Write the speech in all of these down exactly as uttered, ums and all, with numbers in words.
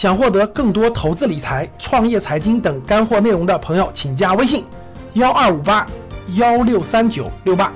想获得更多投资理财、创业财经等干货内容的朋友，请加微信幺二五八幺六三九六八。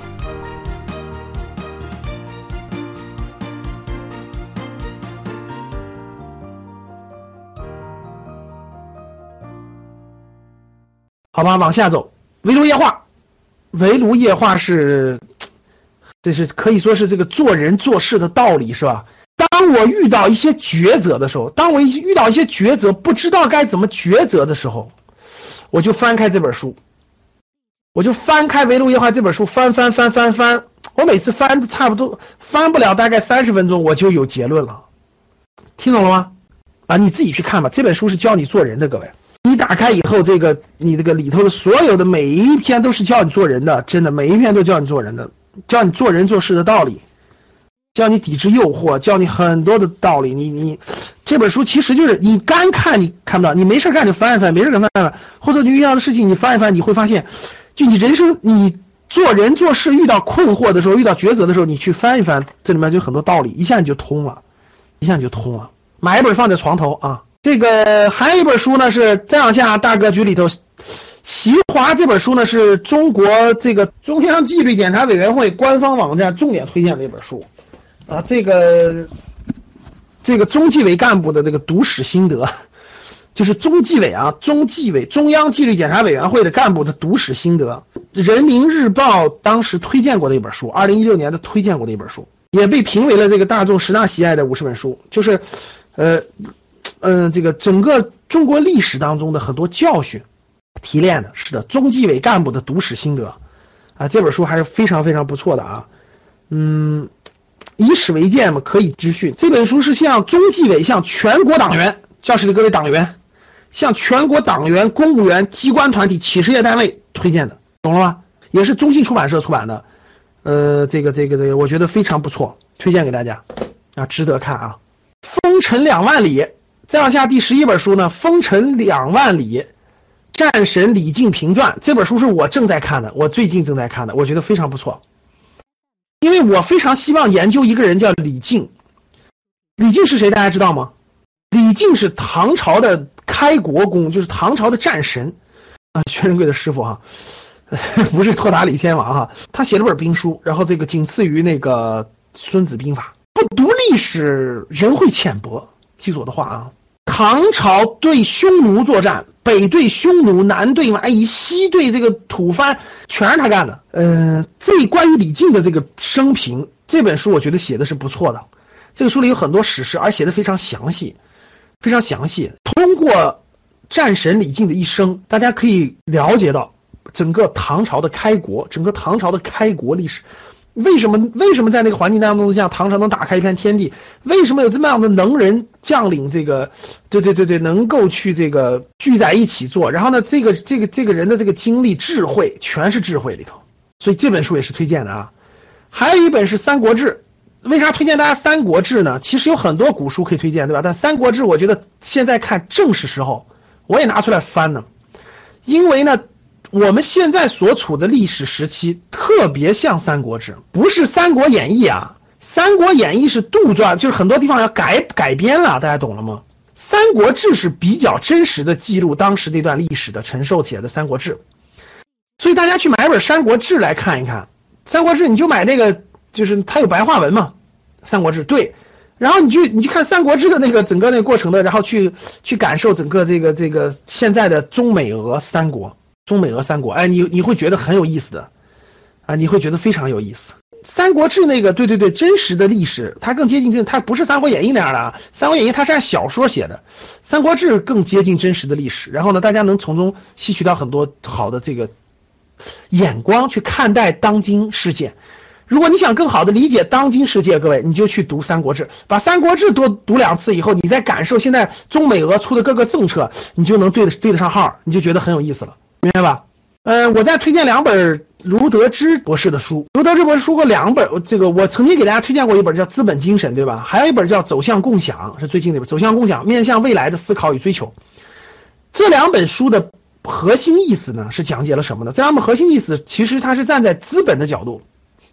好吧，往下走，围炉夜话。围炉夜话是，这是可以说是这个做人做事的道理，是吧？当我遇到一些抉择的时候，当我遇到一些抉择，不知道该怎么抉择的时候，我就翻开这本书，我就翻开《围炉夜话》这本书，翻翻翻翻翻，我每次翻差不多翻不了大概三十分钟，我就有结论了。听懂了吗？啊，你自己去看吧，这本书是教你做人的，各位。你打开以后，这个你这个里头的所有的每一篇都是教你做人的，真的每一篇都教你做人的，教你做人做事的道理，教你抵制诱惑，教你很多的道理。你你这本书其实就是你干看你看不到，你没事干就翻一翻，没事干翻一翻，或者你遇到的事情你翻一翻，你会发现，就你人生你做人做事遇到困惑的时候，遇到抉择的时候，你去翻一翻，这里面就很多道理，一下你就通了，一下你就通了。买一本放在床头啊。这个还有一本书呢，是再往下大格局里头，习华这本书呢是中国这个中央纪律检查委员会官方网站重点推荐的一本书啊，这个这个中纪委干部的这个读史心得，就是中纪委啊，中纪委中央纪律检查委员会的干部的读史心得，人民日报当时推荐过的一本书，二零一六年的推荐过的一本书，也被评为了这个大众十大喜爱的五十本书，就是呃。嗯，这个整个中国历史当中的很多教训提炼的，是的，中纪委干部的读史心得啊，这本书还是非常非常不错的啊。嗯，以史为鉴嘛，可以知训。这本书是向中纪委向全国党员、教室里各位党员，向全国党员、公务员、机关团体、企事业单位推荐的，懂了吗？也是中信出版社出版的，呃，这个这个这个，我觉得非常不错，推荐给大家啊，值得看啊。风尘两万里。再往下第十一本书呢，风尘两万里，战神李靖评传，这本书是我正在看的，我最近正在看的，我觉得非常不错。因为我非常希望研究一个人叫李靖。李靖是谁大家知道吗？李靖是唐朝的开国公，就是唐朝的战神啊，薛仁贵的师傅哈，不是托塔李天王哈，他写了本兵书，然后这个仅次于那个孙子兵法。不读历史人会浅薄，记住我的话啊。唐朝对匈奴作战，北对匈奴，南对蛮夷，西对这个吐蕃，全是他干的。呃，这关于李靖的这个生平，这本书我觉得写的是不错的。这个书里有很多史实，而写的非常详细，非常详细。通过战神李靖的一生，大家可以了解到整个唐朝的开国，整个唐朝的开国历史。为什么为什么在那个环境当中像唐朝能打开一片天地？为什么有这么样的能人将领？这个对对对对，能够去这个聚在一起做。然后呢，这个这个这个人的这个经历、智慧，全是智慧里头。所以这本书也是推荐的啊。还有一本是《三国志》，为啥推荐大家《三国志》呢？其实有很多古书可以推荐，对吧？但《三国志》我觉得现在看正是时候，我也拿出来翻呢，因为呢。我们现在所处的历史时期特别像《三国志》，不是《三国演义》啊，《三国演义》是杜撰，就是很多地方要改改编了，大家懂了吗？《三国志》是比较真实的记录当时那段历史的陈寿写的《三国志》，所以大家去买本《三国志》来看一看，《三国志》你就买那个，就是它有白话文嘛，《三国志》对，然后你去你去看《三国志》的那个整个那个过程的，然后去去感受整个这个这个现在的中美俄三国。中美俄三国，哎，你你会觉得很有意思的，啊，你会觉得非常有意思。三国志那个，对对对，真实的历史，它更接近真，它不是三国演义那样的啊。三国演义它是按小说写的，三国志更接近真实的历史。然后呢，大家能从中吸取到很多好的这个眼光去看待当今事件。如果你想更好的理解当今世界，各位，你就去读《三国志》，把《三国志》多读两次以后，你再感受现在中美俄出的各个政策，你就能对得对得上号，你就觉得很有意思了。明白吧？呃，我再推荐两本卢德之博士的书。卢德之博士说过两本，这个我曾经给大家推荐过一本叫《资本精神》，对吧？还有一本叫《走向共享》，是最近的一本《走向共享》，面向未来的思考与追求。这两本书的核心意思呢，是讲解了什么呢？这两本核心意思其实它是站在资本的角度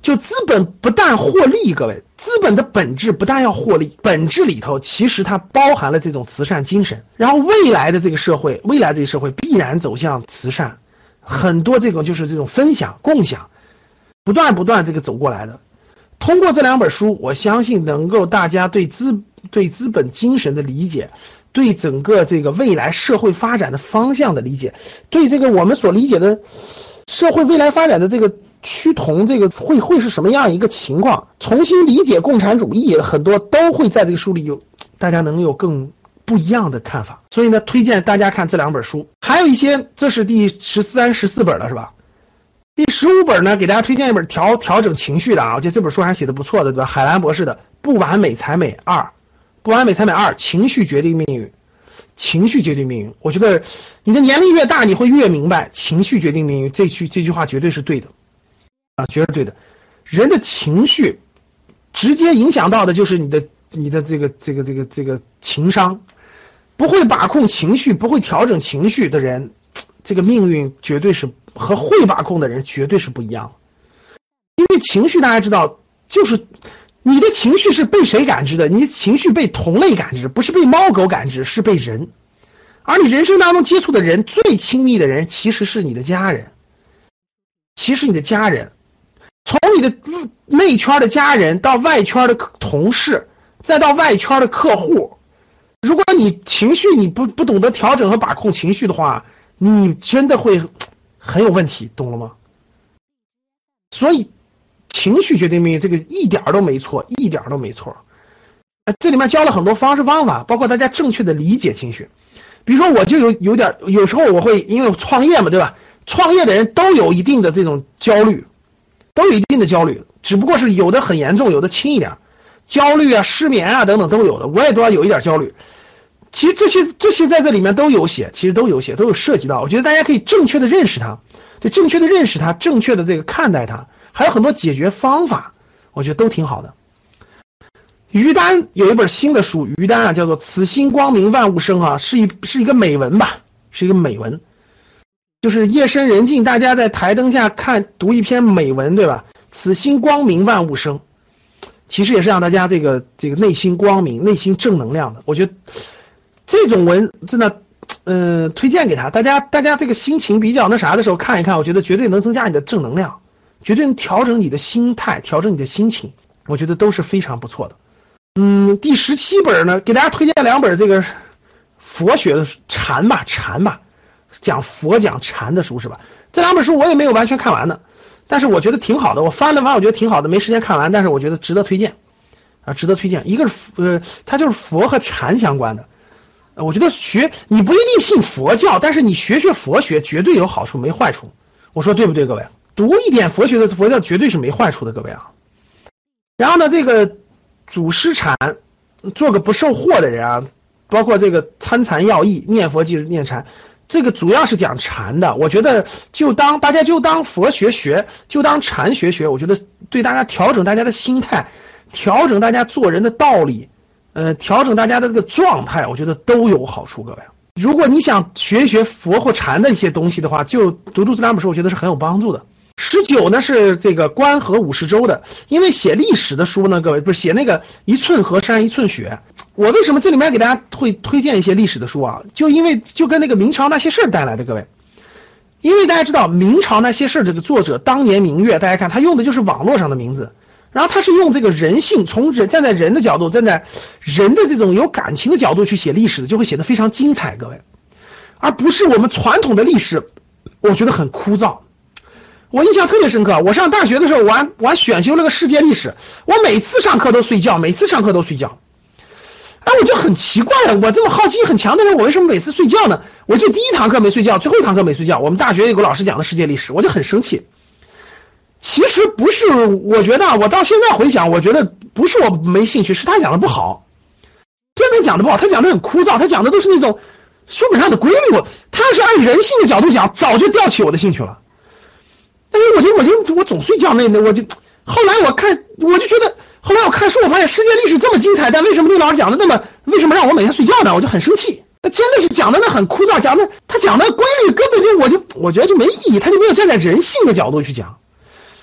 就资本不但获利，各位，资本的本质不但要获利，本质里头其实它包含了这种慈善精神。然后未来的这个社会，未来这个社会必然走向慈善，很多这种就是这种分享、共享，不断不断这个走过来的。通过这两本书，我相信能够大家对资对资本精神的理解，对整个这个未来社会发展的方向的理解，对这个我们所理解的社会未来发展的这个趋同，这个会会是什么样一个情况，重新理解共产主义，很多都会在这个书里有大家能有更不一样的看法。所以呢，推荐大家看这两本书，还有一些，这是第十三、十四本了，是吧？第十五本呢，给大家推荐一本调调整情绪的啊，我觉得这本书还是写的不错的，对吧？海兰博士的《不完美才美二》，不完美才美二，情绪决定命运，情绪决定命运。我觉得你的年龄越大，你会越明白，情绪决定命运这句这句话绝对是对的啊，绝对对的。人的情绪直接影响到的就是你的你的这个这个这个这个情商，不会把控情绪，不会调整情绪的人，这个命运绝对是和会把控的人绝对是不一样的。因为情绪大家知道，就是你的情绪是被谁感知的？你的情绪被同类感知，不是被猫狗感知，是被人。而你人生当中接触的人，最亲密的人其实是你的家人，其实你的家人，从你的内圈的家人到外圈的同事，再到外圈的客户，如果你情绪你不不懂得调整和把控情绪的话，你真的会很有问题，懂了吗？所以情绪决定命运，这个一点都没错，一点都没错。这里面教了很多方式方法，包括大家正确的理解情绪。比如说我就有有点，有时候我会因为创业嘛，对吧？创业的人都有一定的这种焦虑，都有一定的焦虑，只不过是有的很严重，有的轻一点，焦虑啊、失眠啊等等都有的，我也都要有一点焦虑。其实这些这些在这里面都有写，其实都有写，都有涉及到。我觉得大家可以正确的认识它，对，正确的认识它，正确的这个看待它，还有很多解决方法，我觉得都挺好的。于丹有一本新的书，于丹啊叫做《此心光明万物生》啊，是一是一个美文吧，是一个美文，就是夜深人静，大家在台灯下看读一篇美文，对吧？此心光明万物生，其实也是让大家这个这个内心光明、内心正能量的。我觉得这种文真的，呃，推荐给他，大家大家这个心情比较那啥的时候看一看，我觉得绝对能增加你的正能量，绝对能调整你的心态，调整你的心情，我觉得都是非常不错的。嗯，第十七本呢，给大家推荐两本这个佛学的禅吧，禅吧，讲佛讲禅的书是吧？这两本书我也没有完全看完的，但是我觉得挺好的，我翻了翻，我觉得挺好的，没时间看完，但是我觉得值得推荐啊，值得推荐。一个是呃，它就是佛和禅相关的，呃，我觉得学你不一定信佛教，但是你学学佛学绝对有好处，没坏处。我说对不对，各位？读一点佛学的佛教绝对是没坏处的，各位啊。然后呢，这个祖师禅，做个不受惑的人啊，包括这个参禅要义、念佛即是念禅，这个主要是讲禅的。我觉得就当大家就当佛学学，就当禅学学，我觉得对大家调整大家的心态，调整大家做人的道理，呃，调整大家的这个状态，我觉得都有好处。各位，如果你想学一学佛或禅的一些东西的话，就读读这两本书，我觉得是很有帮助的。十九呢是这个关河五十州的，因为写历史的书呢，各位不是写那个一寸河山一寸血。我为什么这里面给大家会推荐一些历史的书啊？就因为就跟那个明朝那些事儿带来的，各位，因为大家知道明朝那些事儿这个作者当年明月，大家看他用的就是网络上的名字，然后他是用这个人性，从人站在人的角度，站在人的这种有感情的角度去写历史，就会写得非常精彩，各位，而不是我们传统的历史，我觉得很枯燥。我印象特别深刻，我上大学的时候，我还我还选修了个世界历史，我每次上课都睡觉，每次上课都睡觉。哎，我就很奇怪了，我这么好奇很强的人，我为什么每次睡觉呢？我就第一堂课没睡觉，最后一堂课没睡觉。我们大学有个老师讲的世界历史，我就很生气。其实不是，我觉得我到现在回想，我觉得不是我没兴趣，是他讲的不好，真的讲的不好，他讲的很枯燥，他讲的都是那种书本上的规律。我他要是按人性的角度讲，早就吊起我的兴趣了。但是我就我就我总睡觉，那那我就后来我看我就觉得，后来我看书我发现世界历史这么精彩，但为什么那老师讲的那么，为什么让我每天睡觉呢？我就很生气。那真的是讲的那很枯燥，讲的他讲的规律根本就我就我觉得就没意义，他就没有站在人性的角度去讲。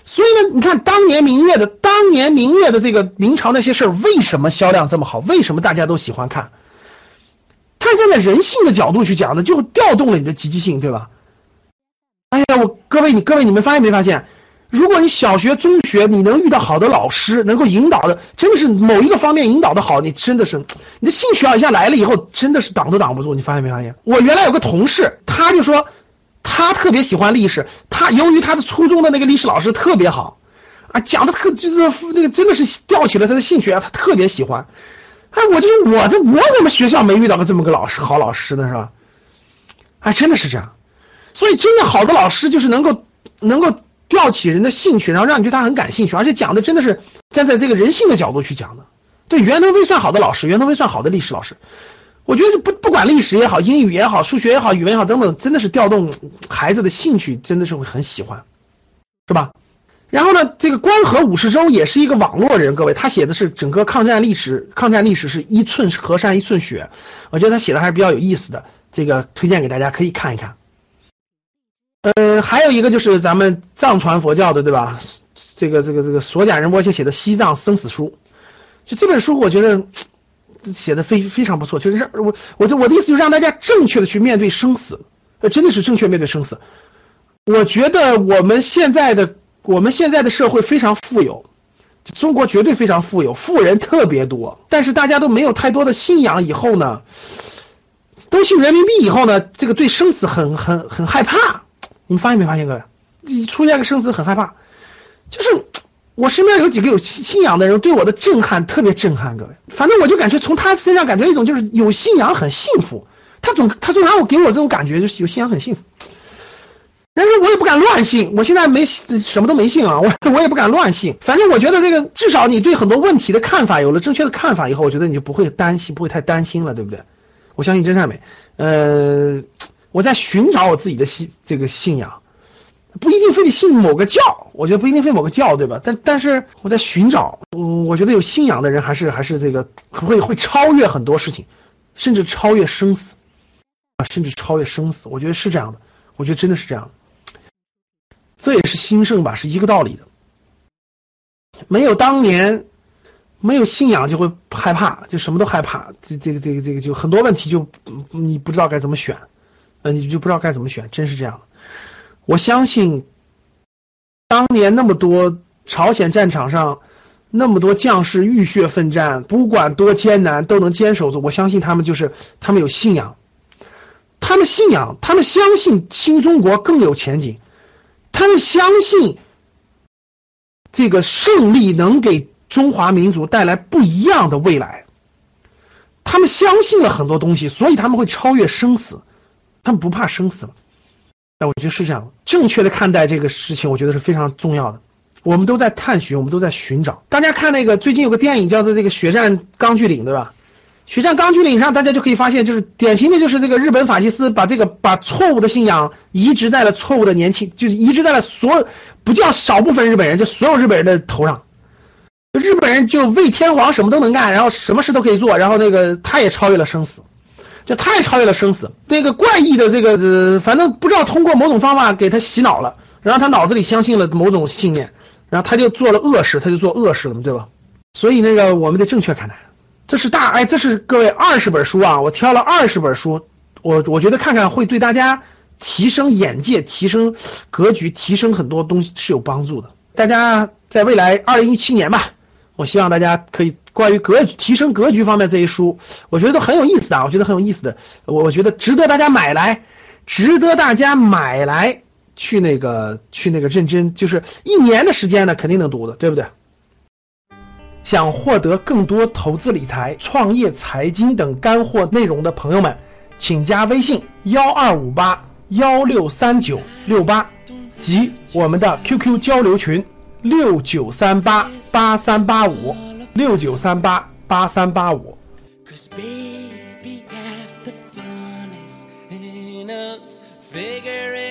所以呢，你看当年明月的当年明月的这个明朝那些事儿，为什么销量这么好？为什么大家都喜欢看？他站在人性的角度去讲的，就调动了你的积极性，对吧？哎呀，我各位你各位你们发现没发现？如果你小学、中学你能遇到好的老师，能够引导的，真的是某一个方面引导的好，你真的是你的兴趣要一下来了以后，真的是挡都挡不住。你发现没发现？我原来有个同事，他就说他特别喜欢历史，他由于他的初中的那个历史老师特别好啊，讲的特就是那个真的是吊起了他的兴趣啊，他特别喜欢。哎，我就我这我怎么学校没遇到过这么个老师好老师呢，是吧？哎，真的是这样。所以真的好的老师就是能够能够吊起人的兴趣，然后让你对他很感兴趣，而且讲的真的是站在这个人性的角度去讲的。对，袁腾飞算好的老师，袁腾飞算好的历史老师。我觉得不不管历史也好，英语也好，数学也好，语文也好等等，真的是调动孩子的兴趣，真的是会很喜欢，是吧？然后呢，这个关河武士周也是一个网络人，各位，他写的是整个抗战历史，抗战历史是一寸河山一寸血，我觉得他写的还是比较有意思的，这个推荐给大家可以看一看。呃，还有一个就是咱们藏传佛教的，对吧？这个这个这个索甲仁波切写的《西藏生死书》，就这本书，我觉得写的非非常不错，就是让我我就我的意思就是让大家正确的去面对生死，呃，真的是正确面对生死。我觉得我们现在的我们现在的社会非常富有，中国绝对非常富有，富人特别多，但是大家都没有太多的信仰，以后呢，都信人民币以后呢，这个对生死很很很害怕。你们发现没发现，各位，一出现个生死很害怕，就是我身边有几个有信仰的人对我的震撼特别震撼，各位，反正我就感觉从他身上感觉一种就是有信仰很幸福，他总他总让我给我这种感觉就是有信仰很幸福。但是我也不敢乱信，我现在没什么都没信啊，我我也不敢乱信。反正我觉得这个至少你对很多问题的看法有了正确的看法以后，我觉得你就不会担心，不会太担心了，对不对？我相信真善美，呃。我在寻找我自己的信这个信仰，不一定非得信某个教，我觉得不一定非某个教，对吧？但但是我在寻找，嗯，我觉得有信仰的人还是还是这个会会超越很多事情，甚至超越生死啊，甚至超越生死，我觉得是这样的，我觉得真的是这样的，这也是兴盛吧，是一个道理的。没有当年没有信仰就会害怕，就什么都害怕，这这个这个这个就很多问题就你不知道该怎么选。呃，你就不知道该怎么选，真是这样的。我相信，当年那么多朝鲜战场上那么多将士浴血奋战，不管多艰难都能坚守住。我相信他们就是他们有信仰，他们信仰，他们相信新中国更有前景，他们相信这个胜利能给中华民族带来不一样的未来。他们相信了很多东西，所以他们会超越生死。他们不怕生死了，那我觉得是这样，正确的看待这个事情，我觉得是非常重要的。我们都在探寻，我们都在寻找。大家看那个最近有个电影叫做这个《血战钢锯岭》，对吧？血战钢锯岭上，大家就可以发现，就是典型的就是这个日本法西斯把这个把错误的信仰移植在了错误的年轻，就是移植在了所有不叫少部分日本人，就所有日本人的头上。日本人就为天皇什么都能干，然后什么事都可以做，然后那个他也超越了生死。这太超越了生死，那个怪异的这个呃，反正不知道通过某种方法给他洗脑了，然后他脑子里相信了某种信念，然后他就做了恶事，他就做恶事了，对吧？所以那个我们得正确看待，这是大哎，这是各位二十本书啊，我挑了二十本书，我我觉得看看会对大家提升眼界、提升格局、提升很多东西是有帮助的。大家在未来二零一七年吧，我希望大家可以关于格局提升格局方面这一书，我觉得都很有意思的，我觉得很有意思的，我我觉得值得大家买来，值得大家买来去那个去那个认真，就是一年的时间呢，肯定能读的，对不对？想获得更多投资理财、创业、财经等干货内容的朋友们，请加微信幺二五八幺六三九六八及我们的 Q Q 交流群六九三八八三八五六九三八八三八五。Figure